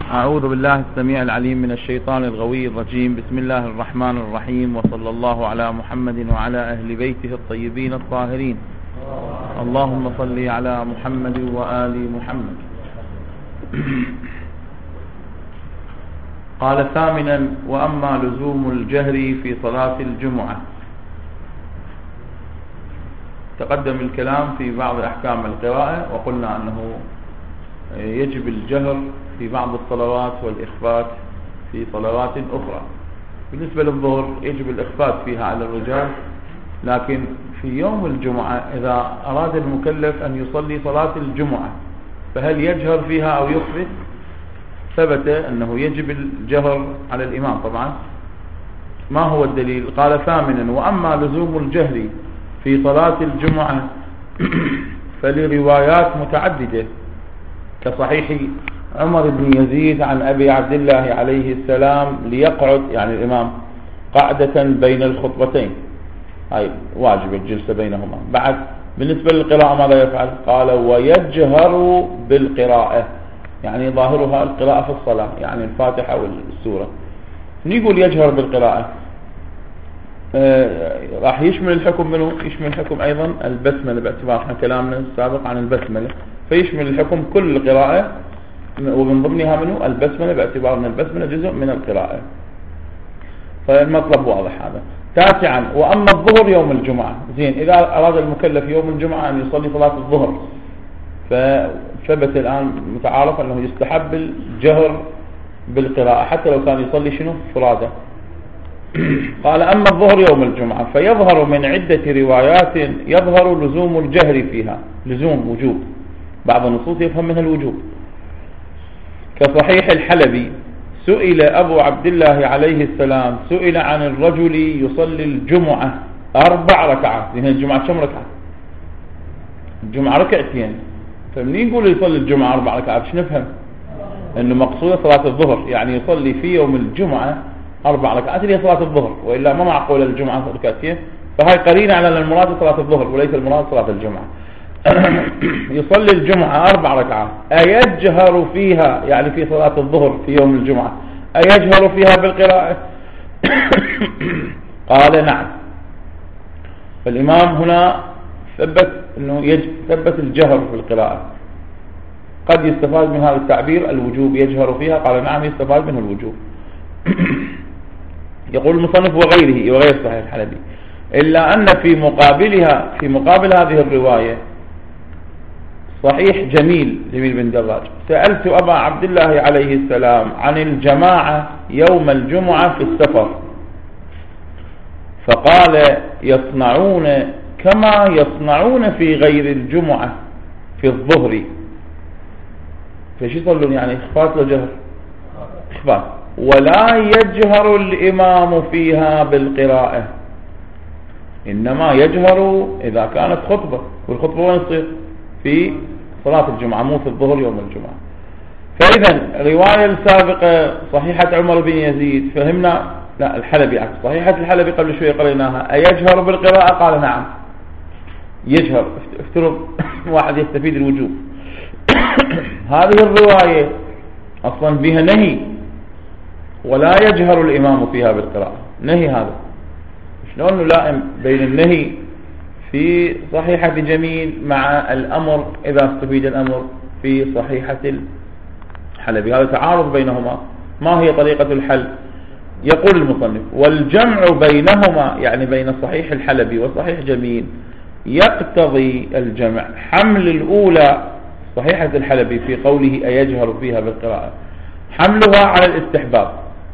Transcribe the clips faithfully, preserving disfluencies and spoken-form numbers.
أعوذ بالله السميع العليم من الشيطان الغوي الرجيم. بسم الله الرحمن الرحيم، وصلى الله على محمد وعلى أهل بيته الطيبين الطاهرين. اللهم صل على محمد وآل محمد. قال ثامنا: وأما لزوم الجهر في صلاة الجمعة. تقدم الكلام في بعض أحكام القراءة، وقلنا أنه يجب الجهر في بعض الصلوات والإخفات في صلوات أخرى. بالنسبة للظهر يجب الإخفات فيها على الرجال، لكن في يوم الجمعة إذا أراد المكلف أن يصلي صلاة الجمعة فهل يجهر فيها أو يخفت؟ ثبت أنه يجب الجهر على الإمام. طبعا ما هو الدليل؟ قال ثامنا: وأما لزوم الجهر في صلاة الجمعة فلروايات متعددة، كصحيح عمر بن يزيد عن أبي عبد الله عليه السلام ليقعد يعني الإمام قعدة بين الخطبتين، هاي واجب الجلسة بينهما. بعد بالنسبة للقراءة ماذا يفعل؟ قال: ويجهر بالقراءة، يعني ظاهرها القراءة في الصلاة، يعني الفاتحة والسورة. نقول يجهر بالقراءة، آه راح يشمل الحكم منه، يشمل الحكم أيضا البسملة، باعتبار احنا كلامنا السابق عن البسملة، فيشمل الحكم كل القراءة، ومن ضمنها منه البسملة، باعتبار أن البسملة جزء من القراءة. فالمطلب واضح هذا. تاسعا: وأما الظهر يوم الجمعة. زين، إذا أراد المكلف يوم الجمعة أن يصلي صلاة الظهر، فثبت الآن متعارف أنه يستحب الجهر بالقراءة حتى لو كان يصلي شنو فرادة. قال: أما الظهر يوم الجمعة فيظهر من عدة روايات يظهر لزوم الجهر فيها، لزوم وجوب، بعض النصوص يفهم منها الوجوب، كصحيح الحلبي: سئل أبو عبد الله عليه السلام سئل عن الرجل يصلي الجمعة أربع ركعات. لأن الجمعة كم ركعة؟ الجمعة ركعتين، فمن يقول يصلي الجمعة أربع ركعات ايش نفهم؟ أنه مقصودة صلاة الظهر، يعني يصلي في يوم الجمعة أربع ركعات اللي هي صلاة الظهر، وإلا ما معقول الجمعة ركعتين، فهي قرينة على المراد صلاة الظهر وليس المراد صلاة الجمعة. يصلي الجمعة أربع ركعات، أيجهر فيها يعني في صلاة الظهر في يوم الجمعة أيجهر فيها بالقراءة؟ قال: نعم. فالإمام هنا ثبت أنه ثبت الجهر في القراءة. قد يستفاد من هذا التعبير الوجوب، يجهر فيها. قال: نعم، يستفاد منه الوجوب. يقول المصنف: وغيره، وغير صحيح الحلبي، إلا أن في مقابلها في مقابل هذه الرواية صحيح جميل جميل بن دراج: سألت أبا عبد الله عليه السلام عن الجماعة يوم الجمعة في السفر، فقال: يصنعون كما يصنعون في غير الجمعة في الظهر. فايش يصلون؟ يعني إخفات وجهر؟ إخفات. ولا يجهر الإمام فيها بالقراءة، إنما يجهر إذا كانت خطبة، والخطبة وين تصير؟ في صلاة الجمعة، مو في الظهر يوم الجمعة. فإذا الرواية السابقة صحيحة عمر بن يزيد فهمنا، لا الحلبي عكس صحيحة الحلبي قبل شوية قريناها، أيجهر بالقراءة؟ قال: نعم يجهر. افترض واحد يستفيد الوجوب. هذه الرواية أصلا بها نهي، ولا يجهر الإمام فيها بالقراءة، نهي. هذا شلون نلائم بين النهي في صحيحة جميل مع الأمر إذا استفيد الأمر في صحيحة الحلبي؟ هذا تعارض بينهما. ما هي طريقة الحل؟ يقول المصنف: والجمع بينهما يعني بين صحيح الحلبي وصحيح جميل يقتضي الجمع. حمل الأولى صحيحة الحلبي في قوله أيجهر فيها بالقراءة حملها على الاستحباب،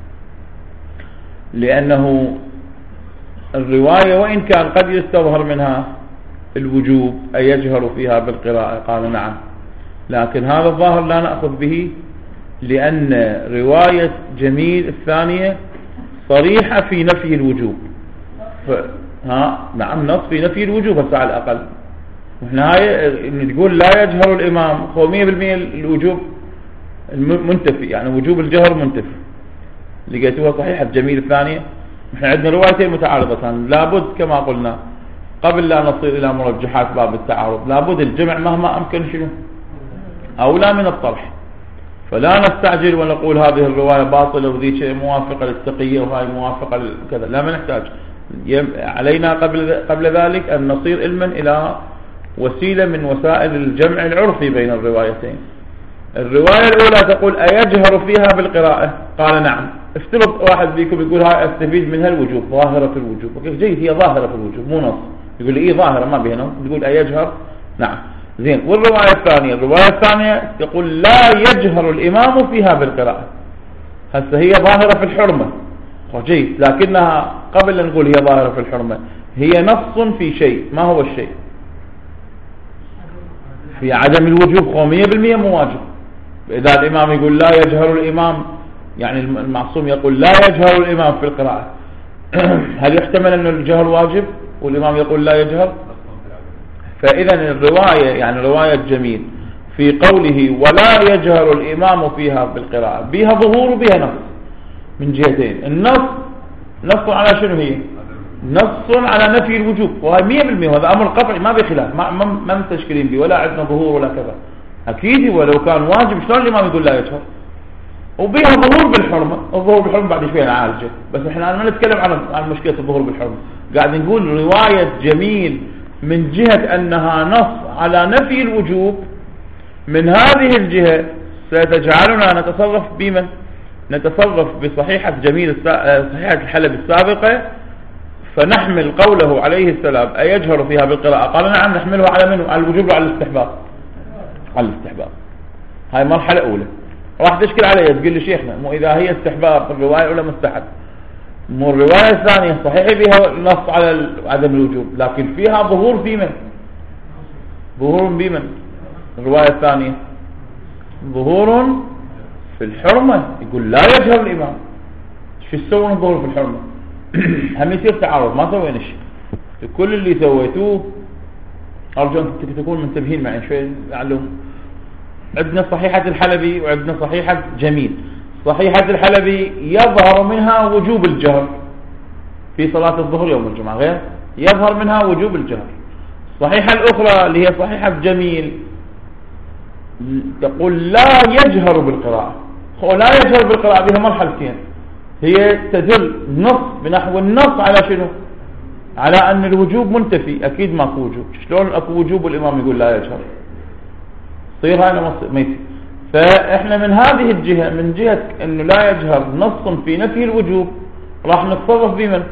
لأنه الرواية وإن كان قد يستظهر منها الوجوب أيجهر فيها بالقراءة، قال: نعم، لكن هذا الظاهر لا نأخذ به، لأن رواية جميل الثانية صريحة في نفي الوجوب. ف... ها نعم، نص في نفي الوجوب هسه على الأقل. احنا هاي نقول لا يجهر الإمام، هو مية بالمية الوجوب منتفي، يعني وجوب الجهر منتفي. لقيتوها صحيحة جميل الثانية. احنا عندنا روايتين متعارضتان، لابد كما قلنا قبل لا نصل إلى مرجحات باب التعارض، لابد الجمع مهما أمكن شنو أولى من الطرح. فلا نستعجل ونقول هذه الرواية باطلة وذيك موافقة للتقية وهاي موافقة لكذا، لا، ما نحتاج. علينا قبل قبل ذلك أن نصير علما إلى وسيلة من وسائل الجمع العرفي بين الروايتين. الرواية الأولى تقول أيجهر فيها بالقراءة؟ قال نعم. افترض واحد فيكم يقول هاي استفيد منها الوجوب، ظاهرة الوجوب. كيف جيد، هي ظاهرة الوجوب مو نص. يقول لي إيه ظاهرة ما بيها نص، يقول أيجهر نعم. زين. والرواية الثانية الرواية الثانية تقول لا يجهر الإمام فيها بالقراءة. هسه هي ظاهرة في الحرمة جيد، لكنها قبل أن نقول هي ظاهرة في الحرمة هي نص في شيء. ما هو الشيء؟ في عدم الوجوب، مية بالمية مو واجب. إذا الإمام يقول لا يجهر الإمام، يعني المعصوم يقول لا يجهر الإمام في القراءة، هل يحتمل أن الجهر واجب والإمام يقول لا يجهر؟ فإذا الرواية يعني رواية جميل في قوله ولا يجهر الإمام فيها بالقراءة بها ظهور وبها نص من جهتين. النص نص على شنو؟ هي نص على نفي الوجوب، وهي مية بالمية، وهذا أمر قطعي ما بخلاف، ما ما متشكلين به ولا عندنا ظهور ولا كذا. أكيد ولو كان واجب شلون الإمام يقول لا يجهر؟ وبها ظهور بالحرمة. الظهور بالحرمة بعد شوي نعالجه، بس احنا ما نتكلم عن عن مشكلة الظهور بالحرمة. قاعد نقول رواية جميل من جهة أنها نص على نفي الوجوب، من هذه الجهة ستجعلنا نتصرف بمن؟ نتصرف بصحيحة جميل صحيحة الحلبي السابقة، فنحمل قوله عليه السلام أيجهر فيها بالقراءة؟ قال نعم. نحمله على منه؟ على الوجوب وعلى الاستحباب؟ على الاستحباب. هاي مرحلة أولى. راح تشكل علي تقول لي شيخنا مو إذا هي استحباب الرواية ولا مستحب؟ مو الرواية الثانية صحيح بها نص على عدم الوجوب، لكن فيها ظهور في من؟ ظهور بمن؟ الرواية الثانية ظهور في الحرمة. يقول لا يجهر الإمام. شو تسوون الظهور في الحرمة؟ هم يصير تعارض، ما سوينا شيء. كل اللي سويتوه أرجو أن تكونوا منتبهين معي شوي لعلهم. عندنا صحيحة الحلبي وعندنا صحيحة جميل. صحيحة الحلبي يظهر منها وجوب الجهر في صلاة الظهر يوم الجمعة، غير يظهر منها وجوب الجهر. الصحيحة الأخرى اللي هي صحيحة جميل تقول لا يجهر بالقراءة. لا يجهر بالقراءة بها مرحلتين. هي تدل نص بنحو النص على شنو؟ على أن الوجوب منتفي، أكيد ماكو وجوب. شلون أكو وجوب والإمام يقول لا يجهر؟ صير هذا ميت. فإحنا من هذه الجهة، من جهة أنه لا يجهر نص في نفي الوجوب، راح نتصرف بمن؟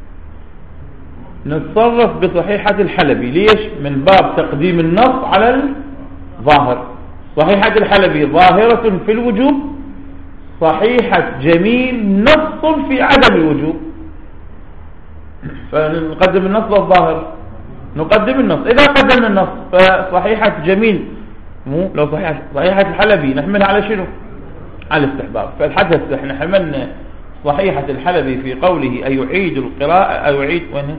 نتصرف بصحيحة الحلبي. ليش؟ من باب تقديم النص على الظاهر. صحيحة الحلبي ظاهرة في الوجوب، صحيحة جميل نص في عدم الوجوب، فنقدم النص للظاهر. نقدم النص. إذا قدمنا النص فصحيحة جميل مو لو صحيحة صحيحة الحلبي نحملها على شنو؟ على الاستحباب. فالحدث احنا حملنا صحيحة الحلبي في قوله أيعيد القراءة أيعيد وين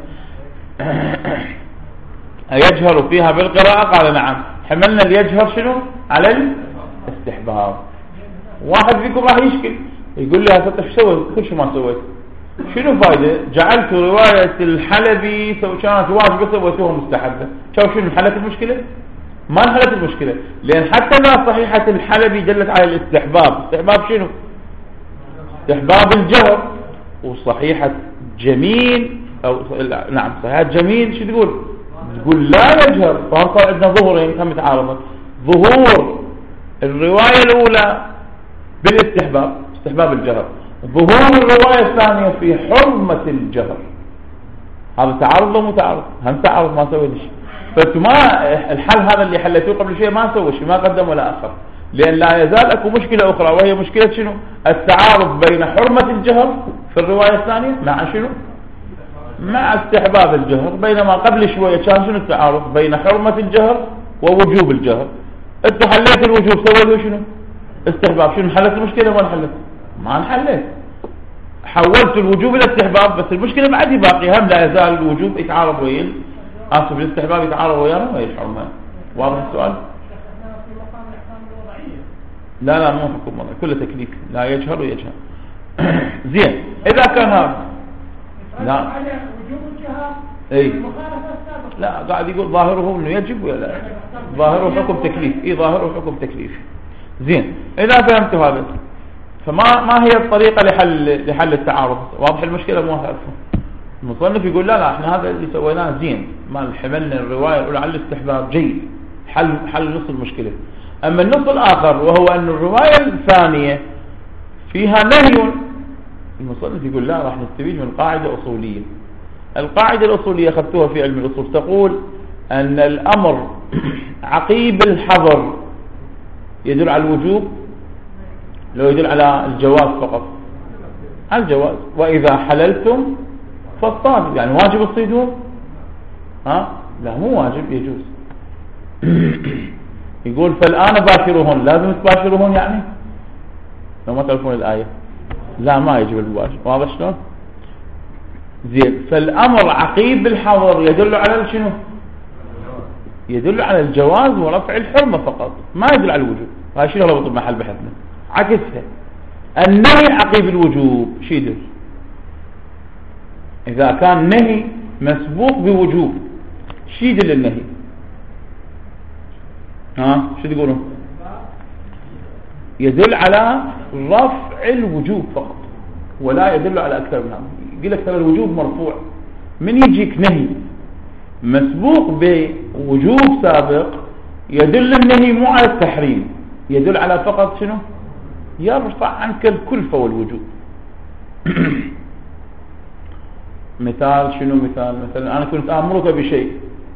أيجهر فيها بالقراءة؟ قال نعم. حملنا ليجهر شنو؟ على الاستحباب. واحد فيكم راح يشكل يقول لي هسه ايش سويت؟ كل شيء ما سويت. شنو فايدة؟ جعلت رواية الحلبي كانت واجبة سويتوها مستحبة. شوف شنو حلت المشكلة؟ ما انحلت المشكلة، لأن حتى ما صحيحة الحلبي دلت على الاستحباب. استحباب شنو؟ استحباب الجهر. وصحيحة جميل أو نعم صحيحة جميل شو تقول؟ تقول لا يجهر. فصار عندنا ظهورين كم يتعارضن. ظهور الرواية الأولى بالاستحباب استحباب الجهر، ظهور الرواية الثانية في حرمة الجهر. هذا تعارض ولا مو تعارض؟ هم تعارض ما سوينا شيء. فانتم ما الحل هذا اللي حليتوه قبل شوي ما سوى شيء، ما قدم ولا أخر، لأن لا يزال اكو مشكلة أخرى، وهي مشكلة شنو؟ التعارض بين حرمة الجهر في الرواية الثانية مع شنو؟ مع استحباب الجهر. بينما قبل شوية كان شنو التعارض؟ بين حرمة الجهر ووجوب الجهر. انتم حليت الوجوب سويتوا شنو؟ استحباب. شنو حلت المشكلة ولا حلت؟ ما انحلت. حولت الوجوب الى استحباب، بس المشكلة بعد باقي. هم لا يزال الوجوب يتعارض وين اسف الاستحباب يتعارض ويانا ويا الحرمة. واضح السؤال؟ لا لا مو حكم وضعي، كله تكليف. لا يجهر ويجهر. زين. اذا كان هذا لا اي لا قاعد يقول ظاهره انه يجب ولا لا؟ ظاهره حكم تكليف. اي ظاهره حكم تكليف. زين. إذا فهمت هذا، فما ما هي الطريقة لحل لحل التعارض؟ واضح المشكلة مو هذا. المصنف يقول لا لا احنا هذا اللي سويناه زين، ما حملنا الرواية الأولى على الاستحباب جيد، حل حل نص المشكلة. أما النص الآخر وهو أن الرواية الثانية فيها نهي، المصنف يقول لا راح نستفيد من قاعدة أصولية. القاعدة الأصولية أخذتوها في علم الأصول، تقول أن الأمر عقيب الحظر يدل على الوجوب لو يدل على الجواز فقط، على الجواز. وإذا حللتم فاصطادوا، يعني واجب الصيدون؟ ها لا مو واجب، يجوز. يقول فالآن باشروهن، لازم تباشروهن يعني لو ما تعرفون الآية؟ لا ما يجب المباشر، واضح شلون؟ زين. فالأمر عقيب بالحظر يدل على شنو؟ يدل على الجواز ورفع الحرمة فقط، ما يدل على الوجوب. هاي شنو ربط المحل بحثنا؟ عكسها، النهي عقيب الوجوب شو يدل؟ إذا كان نهي مسبوق بوجوب شو يدل النهي؟ ها شو تقولون؟ يدل على رفع الوجوب فقط ولا يدل على أكثر من هذا. يقول لك ترى الوجوب مرفوع. من يجيك نهي مسبوق بوجوب سابق يدل النهي مو على التحريم، يدل على فقط شنو؟ يرفع عنك الكلفة والوجوب. مثال شنو؟ مثال مثلا أنا كنت أمرك بشيء،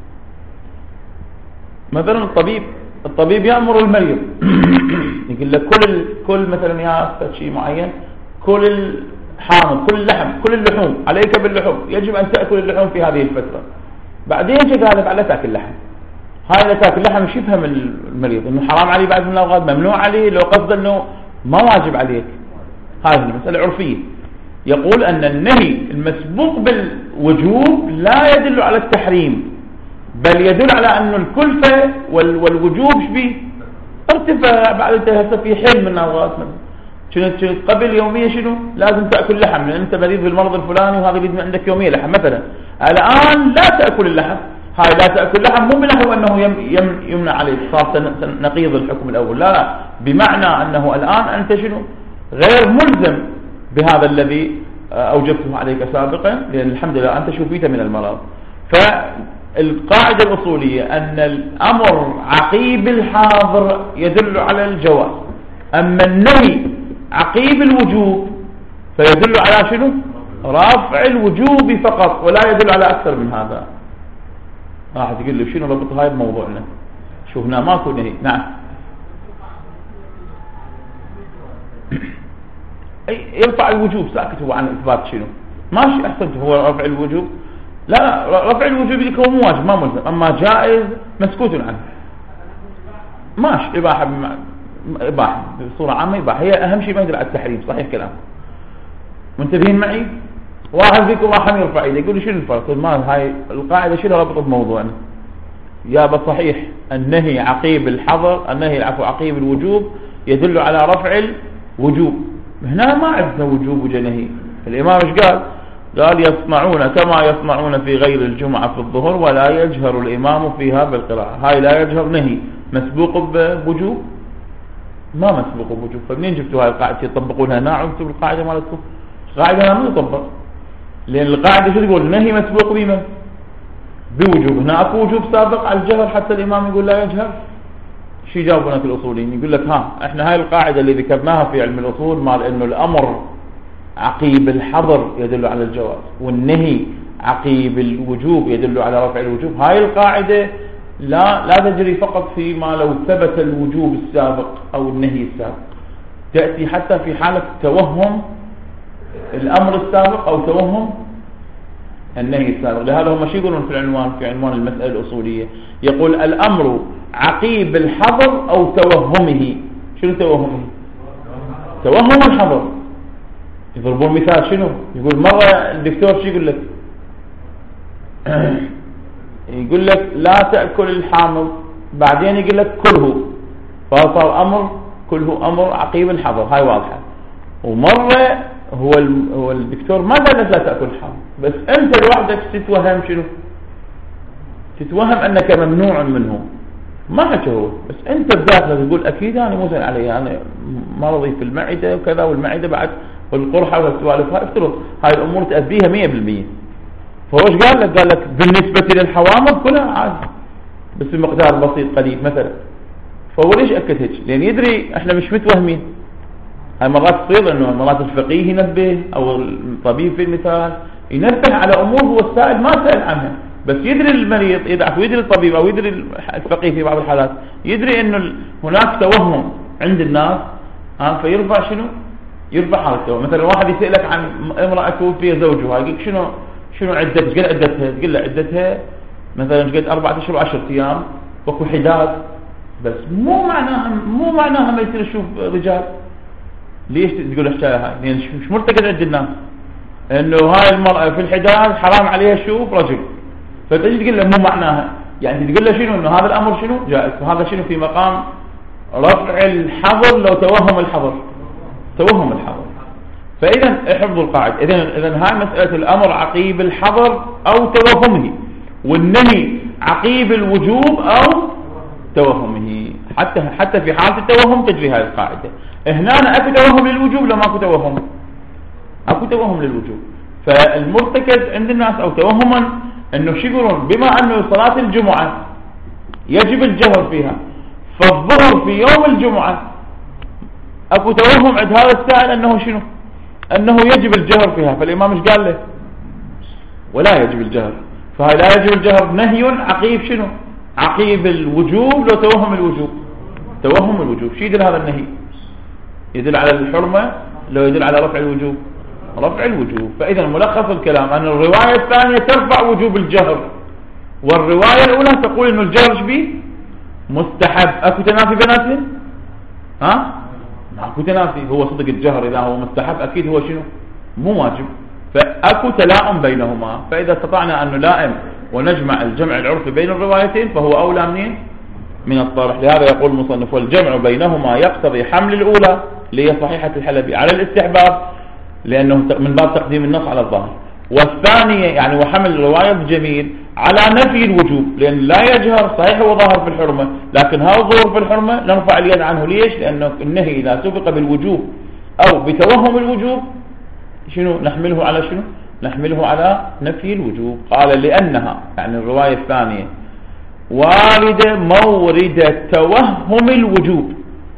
مثلا الطبيب الطبيب يأمر المريض يقول لك كل كل مثلا يا شيء معين، كل الحامض كل اللحم كل اللحوم، عليك باللحوم، يجب أن تأكل اللحوم في هذه الفترة. بعدين جاء قال بعد لا تأكل لحم. هاي لا تأكل لحم مش يفهم المريض إنه حرام عليه بعد من الأوقات، ممنوع عليه، لو قصد إنه ما واجب عليك. هذه المسألة عرفية. يقول أن النهي المسبوق بالوجوب لا يدل على التحريم، بل يدل على أن الكلفة والوجوب شبيه ارتفع بعد هسه في حين من الأوقات. شنو قبل يومية شنو لازم تأكل لحم لأن أنت مريض بالمرض الفلاني وهذا يريد عندك يومية لحم مثلا. الآن لا تأكل اللحم، هاي لا تأكل لحم مو بنحو أنه يم يم يمنع عليك صار نقيض الحكم الأول، لا لا، بمعنى أنه الآن أنت شنو غير ملزم بهذا الذي أوجبته عليك سابقا، لأن الحمد لله أنت شفيت من المرض. فالقاعدة الأصولية أن الأمر عقيب الحاضر يدل على الجواز، أما النهي عقيب الوجوب فيدل على شنو؟ رفع الوجوب فقط ولا يدل على أكثر من هذا. راح تقول له شنو ربط هاي بموضوعنا؟ شو هنا ماكو نهي. نعم يرفع الوجوب، ساكت هو عن إثبات شنو؟ ماشي أحسنت، هو رفع الوجوب. لا رفع الوجوب لك هو مو واجب ما ملزم، أما جائز مسكوت عنه. ماشي إباحة إباحة بصورة عامة إباحة، هي أهم شيء ما يدل على التحريم. صحيح كلام، منتبهين معي؟ واحد فيكم راح يرفع ايده يقول لي شنو الفرق؟ ما هاي القاعدة شنو ربط بموضوعنا؟ يا صحيح النهي عقيب الحظر، النهي العفو عقيب الوجوب يدل على رفع الوجوب. هنا ما عندنا وجوب وجنهي. الإمام ايش قال؟ قال يصنعون كما يصنعون في غير الجمعة في الظهر ولا يجهر الإمام فيها بالقراءة. هاي لا يجهر نهي مسبوق بوجوب؟ ما مسبوق بوجوب. فمنين جبتوا هاي القاعدة يطبقونها؟ نعم انتم القاعدة مالتكم قاعدة ما تطبق، لأن القاعدة شو تقول؟ نهي مسبوق بما بوجوب. هنا اكو وجوب سابق على الجهر حتى الإمام يقول لا يجهر. شو يجاوبونك الأصوليين؟ يقول لك ها احنا هاي القاعدة اللي ذكرناها في علم الأصول مال انه الأمر عقيب الحظر يدل على الجواز والنهي عقيب الوجوب يدل على رفع الوجوب. هاي القاعدة لا لا تجري فقط فيما لو ثبت الوجوب السابق أو النهي السابق، تأتي حتى في حالة توهم الأمر السابق أو توهم النهي السابق. لهذا هم شو يقولون في العنوان في عنوان المسألة الأصولية؟ يقول الأمر عقيب الحظر أو توهمه. شنو توهمه؟ توهم الحظر. يضربون مثال شنو؟ يقول مرة الدكتور شو يقول لك؟ يقول لك لا تأكل الحامض، بعدين يقول لك كله، فصار أمر كله أمر عقيب الحظر. هاي واضحة. ومرة هو هو الدكتور ما قال لك لا تأكل الحامض، بس أنت لوحدك تتوهم شنو؟ تتوهم أنك ممنوع منه. ما حكى هو، بس انت بداخلك تقول اكيد انا مو زين علي، انا مرضي في المعده وكذا، والمعده بعد والقرحه والسوالف هاي، افترض هاي الامور تاذيها مية بالمية. فهو ايش قال لك؟ قال لك بالنسبه للحوامض كلها عادي بس بمقدار بسيط قليل مثلا. فهو ليش اكد هيك؟ لان يدري احنا مش متوهمين. هاي مرات تصير انه مرات الفقيه ينبه او الطبيب في المثال ينبه على امور هو السائل ما سأل عنها، بس يدري المريض يدعك ويدري الطبيب او يدري الفقيه في بعض الحالات يدري انه هناك توهم عند الناس، ها فيرفع شنو؟ يرفع هذا التوهم. مثلا واحد يسألك عن امرأة توفي زوجها، يقول شنو شنو عدتها؟ ايش قد عدتها؟ تقول له عدتها مثلا ايش قد أربعة اشهر وعشرة ايام، وكو حداد، بس مو معناها مو معناها ما يصير يشوف رجال. ليش تقول الحكايه هاي؟ لان يعني مش مرتكز عند الناس انه هاي المرأة في الحداد حرام عليها تشوف رجل، فتجي تقول له مو معناها، يعني تقول له شنو؟ انه هذا الامر شنو؟ جائز، وهذا شنو؟ في مقام رفع الحظر لو توهم الحظر، توهم الحظر. فاذا احفظوا القاعده، اذا اذا هاي مساله الامر عقيب الحظر او توهمه، والنهي عقيب الوجوب او توهمه. حتى حتى في حاله التوهم تجري هذه القاعده. هنا اكو توهم للوجوب لو ماكو توهم؟ اكو توهم للوجوب. فالمرتكز عند الناس او توهما انه شو يقولون؟ بما انه صلاه الجمعه يجب الجهر فيها، فالظهر في يوم الجمعه اكو توهم عند هذا السائل انه شنو؟ انه يجب الجهر فيها. فالامام ايش قال له؟ ولا يجب الجهر. فهي لا يجب الجهر نهي عقيب شنو؟ عقيب الوجوب لو توهم الوجوب. توهم الوجوب شو يدل هذا النهي؟ يدل على الحرمه لو يدل على رفع الوجوب؟ رفع الوجوب. فاذا ملخص الكلام ان الروايه الثانيه ترفع وجوب الجهر، والروايه الاولى تقول انه الجهر شبيه مستحب. اكو تنافي بيناتهم؟ ها؟ اكو تنافي. هو صدق الجهر اذا هو مستحب اكيد هو شنو؟ مو واجب. فاكو تلاؤم بينهما. فاذا استطعنا ان نلائم ونجمع الجمع العرفي بين الروايتين فهو اولى منين؟ من الطرح. لهذا يقول المصنف والجمع بينهما يقتضي حمل الاولى اللي هي صحيحه الحلبي على الاستحباب لانه من باب تقديم النص على الظاهر، والثانيه يعني وحمل الروايه بجميل على نفي الوجوب، لان لا يجهر صحيح هو ظاهر في الحرمه، لكن هذا الظهور في الحرمه نرفع اليد عنه. ليش؟ لانه النهي اذا سبق بالوجوب او بتوهم الوجوب شنو نحمله على شنو؟ نحمله على نفي الوجوب. قال لانها يعني الروايه الثانيه وارده مورد توهم الوجوب،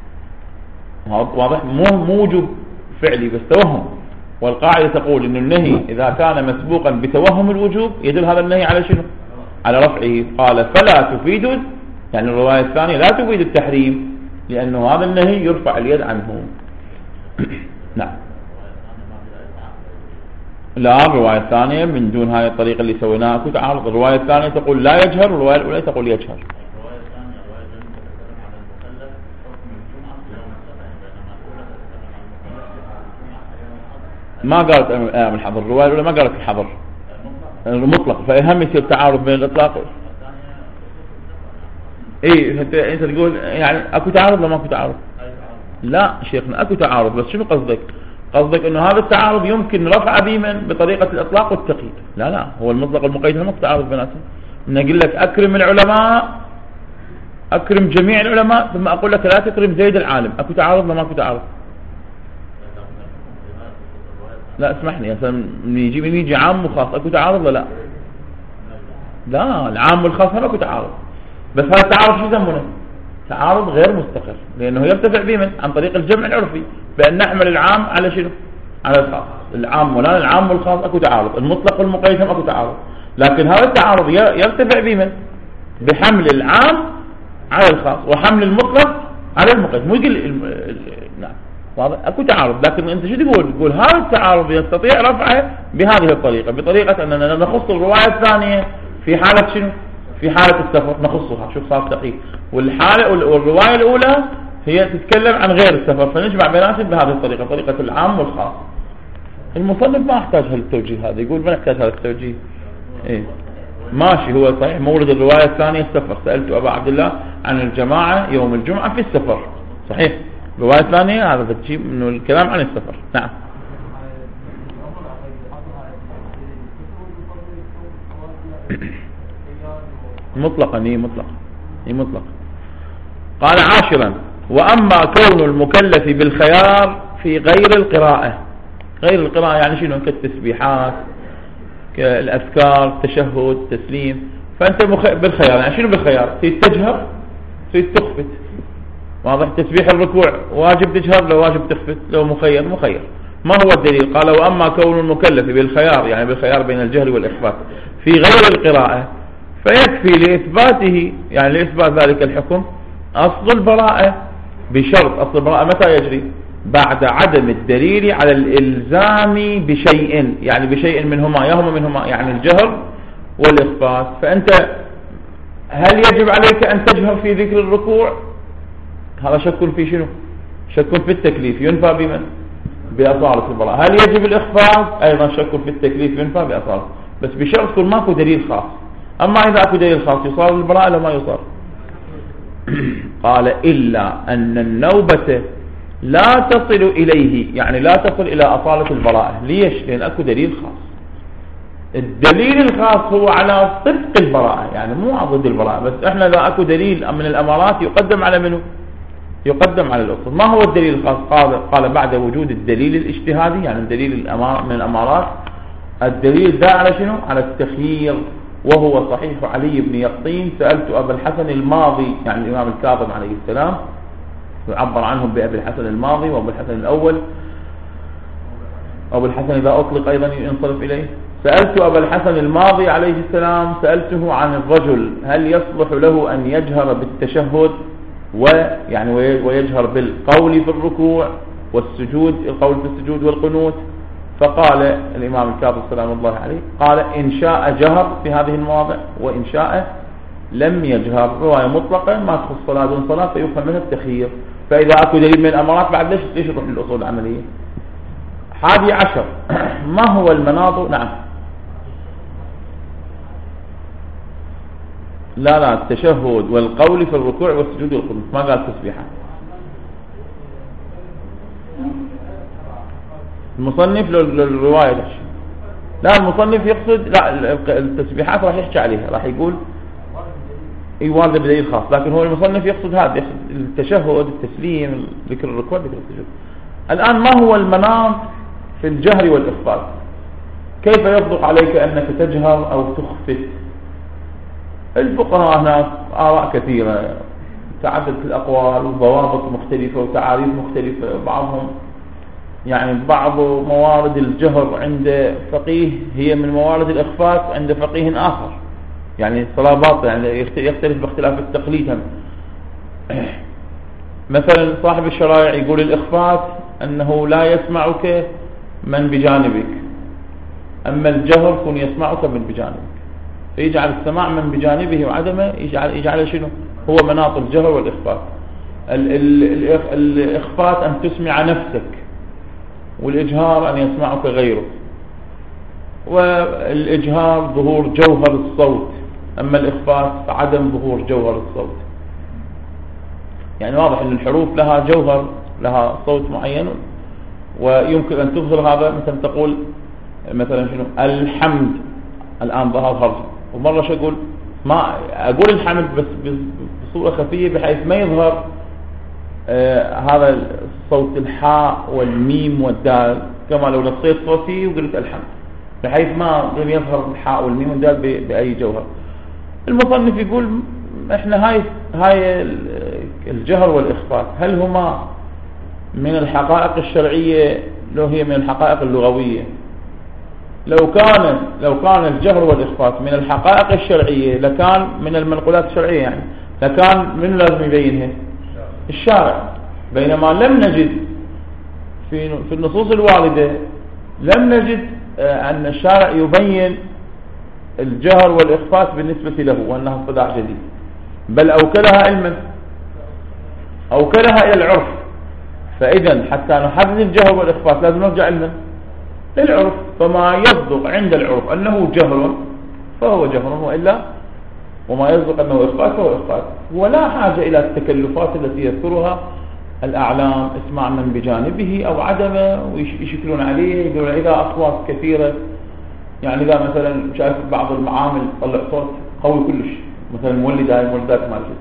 واضح؟ مو مو وجوب فعلي بس توهم. والقاعده تقول ان النهي اذا كان مسبوقا بتوهم الوجوب يدل هذا النهي على شنو؟ على رفعه. قال فلا تفيد، يعني الروايه الثانيه لا تفيد التحريم لانه هذا النهي يرفع اليد عنه. نعم. لا، الروايه الثانيه من دون هاي الطريقه اللي سويناها اكو تعارض. الروايه الثانيه تقول لا يجهر، والروايه الاولى تقول يجهر. ما قالت ايام الحظر، الروايه الاولى ما قالت الحظر المطلق، فاهم يصير تعارض بين الاطلاق. اي انت انت تقول يعني اكو تعارض ولا ماكو تعارض؟ لا شيخنا اكو تعارض، بس شنو قصدك؟ قصدك انه هذا التعارض يمكن رفع بمن بطريقه الاطلاق والتقييد. لا لا، هو المطلق والمقيد ما تعارض بيناتهم. ان اقول لك اكرم العلماء، اكرم جميع العلماء، ثم اقول لك لا تكرم زيد العالم، اكو تعارض ولا ماكو تعارض؟ لا اسمحني، مثلا يجي من يجي عام وخاص اكو تعارض ولا لا؟ لا، العام والخاص ما اكو تعارض، بس هذا التعارض شو يسمونه؟ تعارض غير مستقر، لانه يرتفع بمن؟ عن طريق الجمع العرفي، بان نحمل العام على شنو؟ على الخاص. العام ولا العام والخاص اكو تعارض، المطلق والمقيد هم اكو تعارض، لكن هذا التعارض يرتفع بمن؟ بحمل العام على الخاص وحمل المطلق على المقيد. مو يقول نعم واضح؟ اكو تعارض، لكن انت شو تقول؟ تقول هذا التعارض يستطيع رفعه بهذه الطريقه، بطريقه اننا نخص الروايه الثانيه في حاله شنو؟ في حاله السفر نخصها. شوف صار تقييد. والحاله والروايه الاولى هي تتكلم عن غير السفر، فنجمع بيناتهم بهذه الطريقه، طريقه العام والخاص. المصنف ما احتاج هالتوجيه هذا، يقول ما نحتاج هذا التوجيه. ايه ماشي، هو صحيح مورد الروايه الثانيه السفر. سالت ابا عبد الله عن الجماعه يوم الجمعه في السفر، صحيح. الروايه الثانيه هذا بتجيب انه الكلام عن السفر. نعم. مطلقا، اي مطلق، اي مطلق. قال عاشرا: وأما كون المكلف بالخيار في غير القراءة. غير القراءة يعني شنو؟ كالتسبيحات، كالأذكار، التشهد، التسليم. فأنت بالخيار يعني شنو بالخيار؟ تريد تجهر، تريد تخفت. واضح؟ تسبيح الركوع واجب تجهر، لو واجب تخفت، لو مخير مخير. ما هو الدليل؟ قال: وأما كون المكلف بالخيار يعني بالخيار بين الجهر والإخفاء في غير القراءة فيكفي لإثباته يعني لإثبات ذلك الحكم أصل البراءة، بشرط أصل البراءة متى يجري؟ بعد عدم الدليل على الإلزام بشيء، يعني بشيء منهما، يهما منهما يعني الجهر والإخفاء. فأنت هل يجب عليك أن تجهر في ذكر الركوع؟ هذا شك في شنو؟ شك في التكليف، ينفى بمن؟ بأصالة البراءة. هل يجب الإخفاء؟ أيضا شك في التكليف، ينفى بأصالة، بس بشرط كل ماكو دليل خاص. أما إذا أكو دليل خاص يصار البراءة لما يصار. قال: إلا أن النوبة لا تصل إليه، يعني لا تصل إلى أصالة البراءة. ليش؟ لأن أكو دليل خاص. الدليل الخاص هو على صدق البراءة، يعني مو ضد البراءة، بس احنا إذا أكو دليل من الأمارات يقدم على منه؟ يقدم على الأصل. ما هو الدليل الخاص؟ قال, قال بعد وجود الدليل الاجتهادي، يعني الدليل الأمار من الأمارات. الدليل ده على شنو؟ على التخيير، وهو صحيح علي بن يقطين: سألت أبا الحسن الماضي، يعني الإمام الكاظم عليه السلام، يعبر عنهم بأبي الحسن الماضي وأبو الحسن الأول. أبو الحسن إذا أطلق أيضا ينصرف إليه. سألت أبا الحسن الماضي عليه السلام، سألته عن الرجل هل يصلح له أن يجهر بالتشهد ويعني ويجهر بالقول في الركوع والسجود، القول في السجود والقنوت. فقال الإمام الكاظم سلام الله عليه، قال: إن شاء جهر في هذه المواضع، وإن شاء لم يجهر. رواية مطلقة ما تخص صلاة دون صلاة، فيفهم منها التخيير. فإذا أكو دليل من الأمارات بعد ليش ليش نروح للأصول العملية؟ حادي عشر: ما هو المناط؟ نعم، لا لا التشهد والقول في الركوع والسجود والقنوت، ما قال تسبيحات. المصنف للرواية ليش؟ لا المصنف يقصد لا التسبيحات راح يحكي عليها، راح يقول اي وارد بدليل خاص، لكن هو المصنف يقصد هذا، يقصد التشهد، التسليم، ذكر الركوع، ذكر السجود. الآن ما هو المناط في الجهر والإخفاء؟ كيف يصدق عليك أنك تجهر أو تخفت؟ الفقهاء هناك آراء كثيرة، تعددت الأقوال وضوابط مختلفة وتعاريف مختلفة. بعضهم يعني بعض موارد الجهر عند فقيه هي من موارد الإخفاء عند فقيه آخر، يعني الصلاة باطلة، يعني يختلف باختلاف التقليد هم. مثلا صاحب الشرائع يقول الإخفاء أنه لا يسمعك من بجانبك، أما الجهر كن يسمعك من بجانبك، فيجعل السماع من بجانبه وعدمه يجعل, يجعل شنو؟ هو مناط الجهر والإخفاء. الإخفاء أن تسمع نفسك، والإجهار أن يسمعك غيره. والإجهار ظهور جوهر الصوت، أما الإخفاء عدم ظهور جوهر الصوت. يعني واضح أن الحروف لها جوهر، لها صوت معين، ويمكن أن تظهر هذا. مثلا تقول مثلا شنو؟ الحمد، الآن ظهر خرج، ومرة شو أقول؟ ما أقول الحمد بس بصورة خفية بحيث ما يظهر آه هذا صوت الحاء والميم والدال، كما لو نصيت صوتي وقلت الحمد، بحيث ما يظهر الحاء والميم والدال بأي جوهر. المصنف يقول احنا هاي هاي الجهر والإخفاء هل هما من الحقائق الشرعية لو هي من الحقائق اللغوية؟ لو كان لو كان الجهر والإخفاء من الحقائق الشرعية لكان من المنقولات الشرعية، يعني لكان من لازم يبينها؟ الشارع. بينما لم نجد في في النصوص الواردة، لم نجد أن الشارع يبين الجهر والإخفاء بالنسبة له وأنها اصطلاح جديد، بل أوكلها علما، أوكلها إلى العرف. فإذا حتى نحدد الجهر والإخفاء لازم نرجع علما للعرف، فما يصدق عند العرف أنه جهر فهو جهر، وإلا وما يصدق أنه إخفاء فهو إخفاء. ولا حاجة إلى التكلفات التي يذكرها الأعلام، اسمع من بجانبه أو عدمه، ويشكلون عليه، يقولون إذا أصوات كثيرة، يعني إذا مثلا شايف بعض المعامل طلع صوت قوي كلش، مثلا مولد هاي مولدات مالك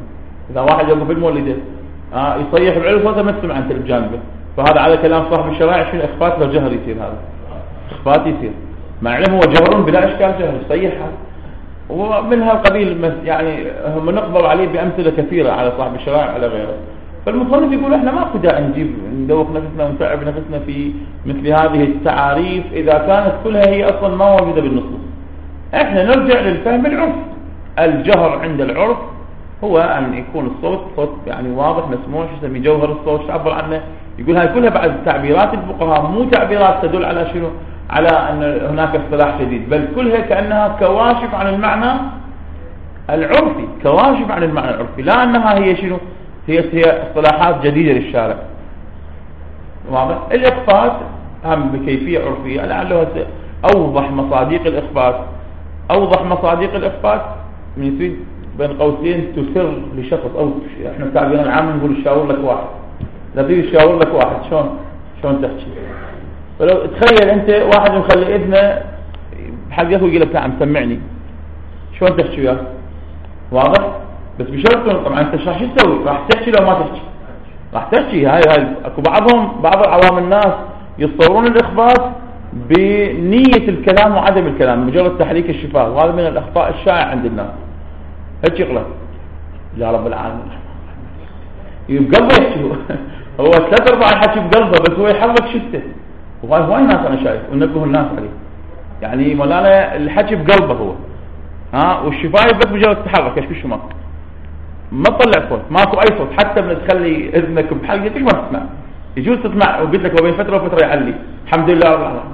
إذا واحد يوقف المولده آه يصيح بعلو صوته ما تسمع أنت بجانبه، فهذا على كلام صاحب الشرائع شنو إخفات له جهر يصير، هذا إخفات يصير مع علم هو جهر بلا إشكال جهر يصيحها. ومن هالقبيل يعني هم نقضوا عليه بأمثلة كثيرة على صاحب الشرائع على غيره. فالمصنف يقول احنا ما في داعي نجيب ندوخ نفسنا ونتعب نفسنا في مثل هذه التعاريف إذا كانت كلها هي أصلا ما موجودة بالنصوص. احنا نرجع للفهم العرف. الجهر عند العرف هو أن يكون الصوت صوت يعني واضح مسموع، شو يسميه جوهر الصوت، تعبر عنه. يقول هاي كلها بعد تعبيرات الفقهاء، مو تعبيرات تدل على شنو، على أن هناك اصطلاح جديد، بل كلها كأنها كواشف عن المعنى العرفي، كواشف عن المعنى العرفي، لا أنها هي شنو، هي هي اصطلاحات جديدة للشارع. واضح؟ الإخفات هم بكيفية عرفية، لعله أوضح مصادق الإخفات أوضح مصادق الإخفات من يصير بين قوسين تسر لشخص، أو احنا تعبيرنا العام نقول الشاور لك واحد، لا تيجي الشاور لك واحد شلون شلون تحكي. فلو تخيل أنت واحد مخلي إذنه بحقه ويقول لك تعال سمعني، شلون تحكي وياه؟ واضح؟ بس بشرط طبعا أنت شو راح تسوي؟ راح تحكي لو ما تحكي؟ راح تحكي. هاي هاي اكو بعضهم بعض العوام الناس يصورون الإخبار بنية الكلام وعدم الكلام، مجرد تحريك الشفاه، وهذا من الأخطاء الشائعة عند الناس. هيك يغلط يا رب العالمين بقلبه يحكي هو ثلاث ارباع الحكي بقلبه، بس هو يحرك شفته. وهاي هواي ناس انا شايف ونبه الناس عليه، يعني مولانا الحكي بقلبه هو ها، والشفايف بس مجرد تتحرك ايش شو ما ما تطلع صوت، ماكو اي صوت، حتى من تخلي اذنك بحلقتك ما تسمع، يجوز تسمع وقلت لك وبين فتره وفتره يعلي الحمد لله رب العالمين.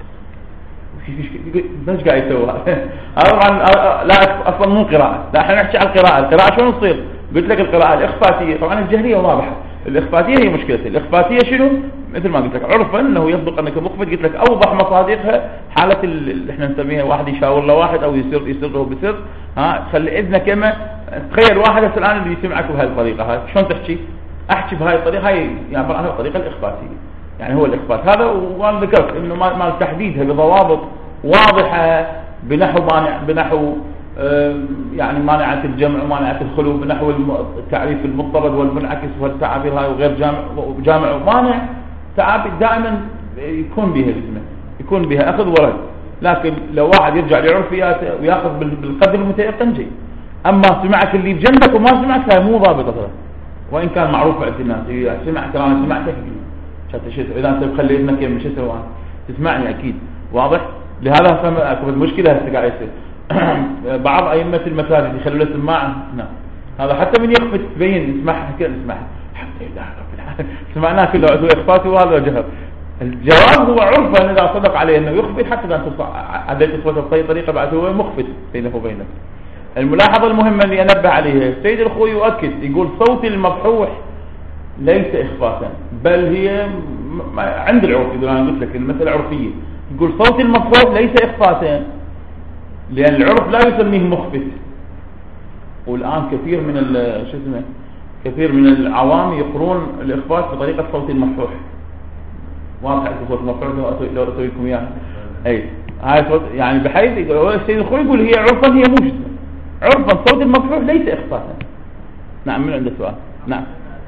ايش قاعد يسوي هذا؟ طبعا لا اصلا مو قراءه، لا احنا نحكي عن القراءه. القراءه شلون تصير؟ قلت لك القراءه الاخفاتيه، طبعا الجهريه واضحه، الاخفاتيه هي مشكلتها. الاخفاتيه شنو؟ مثل ما قلت لك عرفا انه يصدق انك مخفت، قلت لك اوضح مصادقها حاله اللي احنا نسميها واحد يشاور له واحد او يسر يسره بسر، ها تخلي اذنك كما تخيل واحد هسه الان اللي يسمعك بهاي الطريقه، هاي شلون تحكي؟ احكي بهاي الطريقه، هاي يعني عنها الطريقه الاخفاتيه، يعني هو الاخفات هذا. وانا ذكرت انه مال تحديدها بضوابط واضحه بنحو مانع بنحو يعني مانعة الجمع ومانعة الخلو، بنحو التعريف المضطرد والمنعكس والتعابير هاي وغير جامع وجامع ومانع، تعابير دائما يكون بها الاسم يكون بها اخذ ورد. لكن لو واحد يرجع لعرفيات وياخذ بالقدر المتيقن جيد. اما سمعك اللي بجنبك وما سمعك هاي مو ضابطه، وان كان معروف عند الناس سمع كلام سمعتك اذا انت بخلي ابنك يم شو سوى تسمعني اكيد. واضح؟ لهذا اكو المشكله هسه قاعد يصير بعض ائمه المساجد يخلوا له سماعه هنا، هذا حتى من يخفت تبين اسمعها كذا اسمعها الحمد لله رب العالمين سمعناه كله عدو اخفاتي وهذا جهر. الجواب هو عرفا اذا صدق عليه انه يخفت، حتى اذا انت عديت اخفته بأي طريقه بعد هو مخفت بينه وبينك. الملاحظه المهمه اللي انبه عليها السيد الخوي يؤكد، يقول صوت المفحوح ليس اخفاتا، بل هي عند العرف. اذا انا قلت لك المساله عرفيه، يقول صوت المفحوح ليس اخفاتا، لان العرف لا يسميه مخفت. والان كثير من شو اسمه كثير من العوام يقرون الاخفات بطريقه صوت المفحوح. واضح صوت المفحوح لو اسوي لكم اياه، اي هاي صوت يعني بحيث يقول السيد الخوي يقول هي عرفا هي موجوده، عرفا صوت المفحوح ليس اخفاتا. نعم، من عنده سؤال؟ نعم.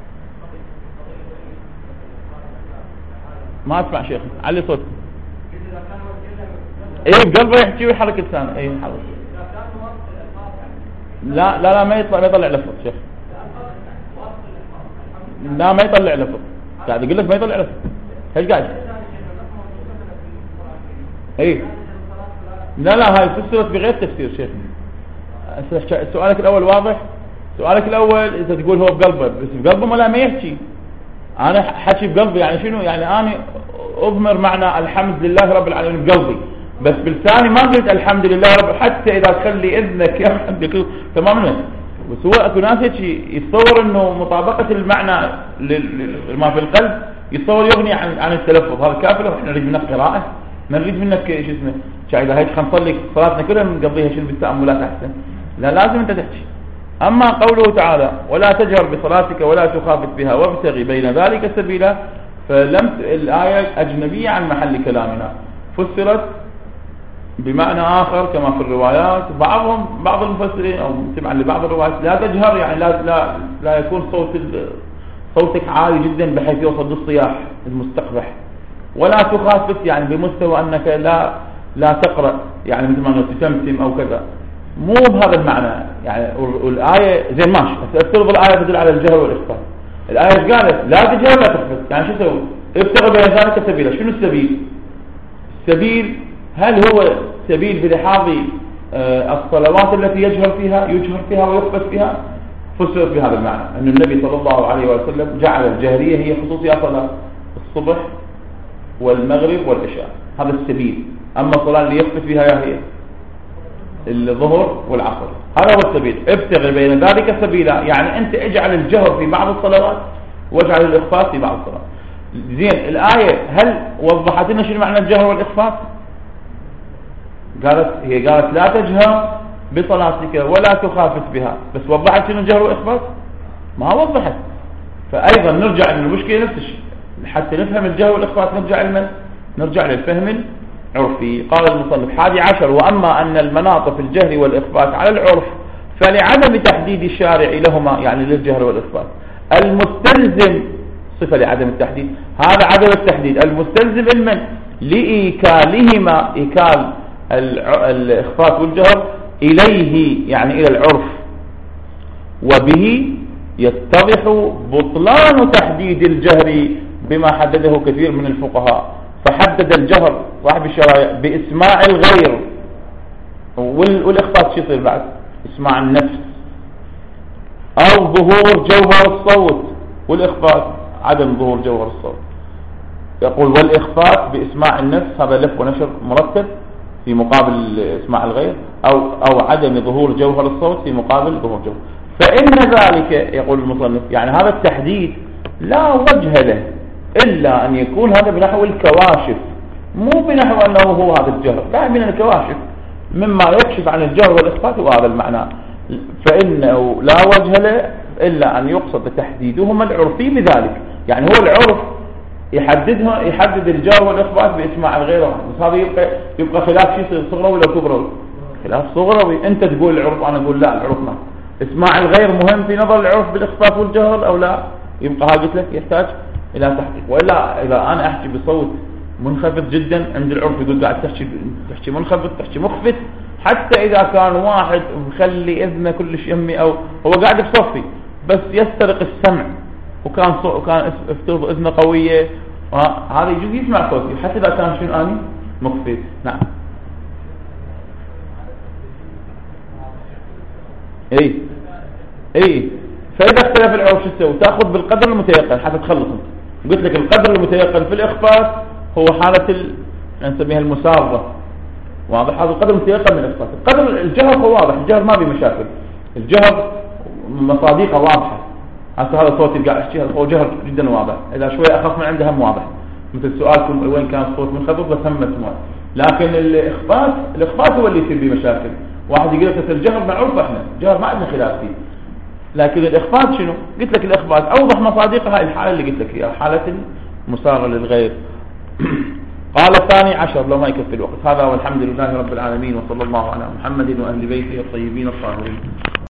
ما اسمع شيخ، علي صوتك. ايه بقلبه يحكي ويحرك لسانه. ايه حرك. لا لا لا ما يطلع ما يطلع لفظ شيخ، لا ما يطلع لفظ، قاعد اقول لك ما يطلع لفظ. ايش قاعد؟ ايه لا لا هاي فسرت بغير تفسير شيخ. سؤالك الاول واضح. سؤالك الاول اذا تقول هو بقلبه، بس بقلبه ما لا ما يحكي. انا حكي بقلبي يعني شنو؟ يعني انا اضمر معنى الحمد لله رب العالمين بقلبي، بس بلساني ما قلت الحمد لله رب، حتى اذا تخلي اذنك يا الحمد تماما. بس هو اكو ناس هيك يتصور انه مطابقه المعنى لما في القلب يتصور يغني عن عن التلفظ، هذا كافر. واحنا نريد منك قراءه، ما نريد منك شو اسمه اذا هيك خلينا نصلي صلاتنا كلها نقضيها شنو بالتاملات احسن. لا لازم انت تحكي. اما قوله تعالى ولا تجهر بصلاتك ولا تخافت بها وابتغي بين ذلك سبيلا، فلم الايه اجنبيه عن محل كلامنا، فسرت بمعنى آخر كما في الروايات. بعضهم بعض المفسرين أو تبعا لبعض الروايات لا تجهر، يعني لا لا لا يكون صوت صوتك عالي جدا بحيث يوصل للصياح المستقبح، ولا تخافت يعني بمستوى أنك لا لا تقرأ يعني مثل ما تتمتم أو كذا، مو بهذا المعنى يعني. والآية زين ماشي، افترض الآية تدل على الجهر والإخفاء. الآية قالت لا تجهر لا تخفت، يعني شو تسوي؟ ابتغى بين ذلك سبيلا. شنو السبيل؟ السبيل هل هو سبيل بلحاظ الصلوات التي يجهر فيها يجهر فيها ويخفت فيها؟ فسر في هذا المعنى أن النبي صلى الله عليه وسلم جعل الجهرية هي خصوصية صلاة الصبح والمغرب والعشاء، هذا السبيل. أما الصلاة اللي يخفت فيها هي الظهر والعصر، هذا هو السبيل. ابتغ بين ذلك سبيلا، يعني أنت اجعل الجهر في بعض الصلوات واجعل الإخفاء في بعض الصلوات. زين، الآية هل وضحت لنا شنو معنى الجهر والإخفاء؟ قالت هي قالت لا تجهر بصلاتك ولا تخافت بها، بس وضحت شنو الجهر والإخفاء؟ ما وضحت. فأيضا نرجع للمشكلة نفس الشيء، حتى نفهم الجهر والإخفاء نرجع لمن؟ نرجع للفهم العرفي. قال المصنف حادي عشر: وأما أن المناط في الجهر والإخفاء على العرف فلعدم تحديد الشارع لهما، يعني للجهر والإخفاء المستلزم صفة لعدم التحديد، هذا عدم التحديد المستلزم المن لإيكالهما، إيكال الإخفاء والجهر إليه يعني إلى العرف، وبه يتضح بطلان تحديد الجهر بما حدده كثير من الفقهاء، فحدد الجهر صاحب الشرائع بإسماع الغير، والإخفاء شو يصير بعد؟ إسماع النفس أو ظهور جوهر الصوت، والإخفاء عدم ظهور جوهر الصوت. يقول والإخفاء بإسماع النفس، هذا لف ونشر مرتب في مقابل إسماع الغير، أو أو عدم ظهور جوهر الصوت في مقابل ظهور جوهر. فإن ذلك يقول المصنف يعني هذا التحديد لا وجه له إلا أن يكون هذا بنحو الكواشف، مو بنحو أنه هو هذا الجهر، لا، من الكواشف مما يكشف عن الجهر والإخفاء، وهذا المعنى. فإنه لا وجه له إلا أن يقصد تحديدهما العرفي بذلك، يعني هو العرف يحددها يحدد الجهر والإخفاء بإسماع الغير، بس هذا يبقى يبقى خلاف شيء صغرى ولا كبرى؟ خلاف صغرى. أنت تقول العرف أنا أقول لا، العرف ما إسماع الغير مهم في نظر العرف بالإخفاء والجهر أو لا؟ يبقى هذا قلت لك يحتاج إلى تحقيق. وإلا إذا أنا أحكي بصوت منخفض جدا عند العرف يقول قاعد تحكي تحكي منخفض تحكي مخفت، حتى إذا كان واحد مخلي إذنه كلش يمي أو هو قاعد بصفي بس يسترق السمع وكان صو... وكان افترض إذنه قوية، هذا يجوز يسمع صوتي حتى إذا كان شنو أني مخفت. نعم. اي اي فإذا اختلف العرف شو تسوي؟ تأخذ بالقدر المتيقن حتى تخلص. قلت لك القدر المتيقن في الإخفاء هو حالة ال... نسميها المسارة، واضح؟ هذا القدر المتيقن من الإخفاء. القدر الجهر هو واضح، الجهر ما بي مشاكل، الجهر مصادقه واضحة. هسه هذا صوتي قاعد احكي هو جهر جدا واضح، إذا شوية أخف من عنده هم واضح، مثل سؤالكم وين كان الصوت منخفض بس هم مسموع. لكن الإخفاء الإخفاء هو اللي يصير به مشاكل. واحد يقول لك الجهر معروف احنا الجهر ما عندنا خلاف فيه، لكن الإخفاء شنو؟ قلت لك الإخفاء أوضح مصادقها الحالة اللي قلت لك هي حالة المسارة للغير. قال الثاني عشر لو ما يكفي الوقت. هذا والحمد لله رب العالمين، وصلى الله على محمد وأهل بيته الطيبين الطاهرين.